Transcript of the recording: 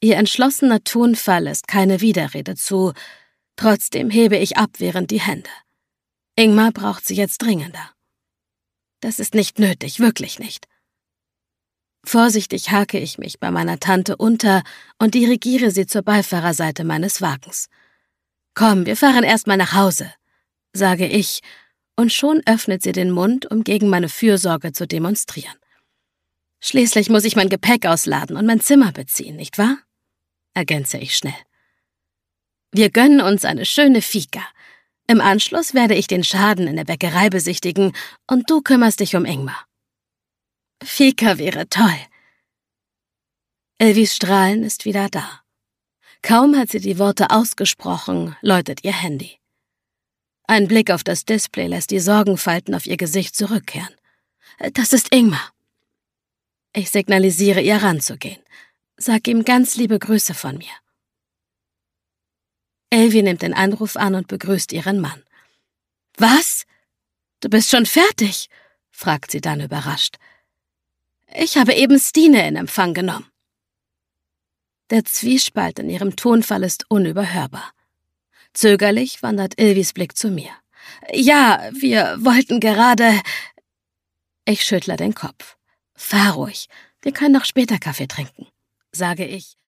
Ihr entschlossener Tonfall lässt keine Widerrede zu, trotzdem hebe ich abwehrend die Hände. Ingmar braucht sie jetzt dringender. Das ist nicht nötig, wirklich nicht. Vorsichtig hake ich mich bei meiner Tante unter und dirigiere sie zur Beifahrerseite meines Wagens. »Komm, wir fahren erstmal nach Hause«, sage ich, und schon öffnet sie den Mund, um gegen meine Fürsorge zu demonstrieren. »Schließlich muss ich mein Gepäck ausladen und mein Zimmer beziehen, nicht wahr?«, ergänze ich schnell. »Wir gönnen uns eine schöne Fika. Im Anschluss werde ich den Schaden in der Bäckerei besichtigen und du kümmerst dich um Ingmar.« »Fika wäre toll.« Elvis Strahlen ist wieder da. Kaum hat sie die Worte ausgesprochen, läutet ihr Handy. Ein Blick auf das Display lässt die Sorgenfalten auf ihr Gesicht zurückkehren. »Das ist Ingmar.« Ich signalisiere ihr ranzugehen. Sag ihm ganz liebe Grüße von mir. Elvi nimmt den Anruf an und begrüßt ihren Mann. »Was? Du bist schon fertig?«, fragt sie dann überrascht. »Ich habe eben Stine in Empfang genommen.« Der Zwiespalt in ihrem Tonfall ist unüberhörbar. Zögerlich wandert Elvis Blick zu mir. »Ja, wir wollten gerade...« Ich schüttle den Kopf. »Fahr ruhig, wir können noch später Kaffee trinken«, sage ich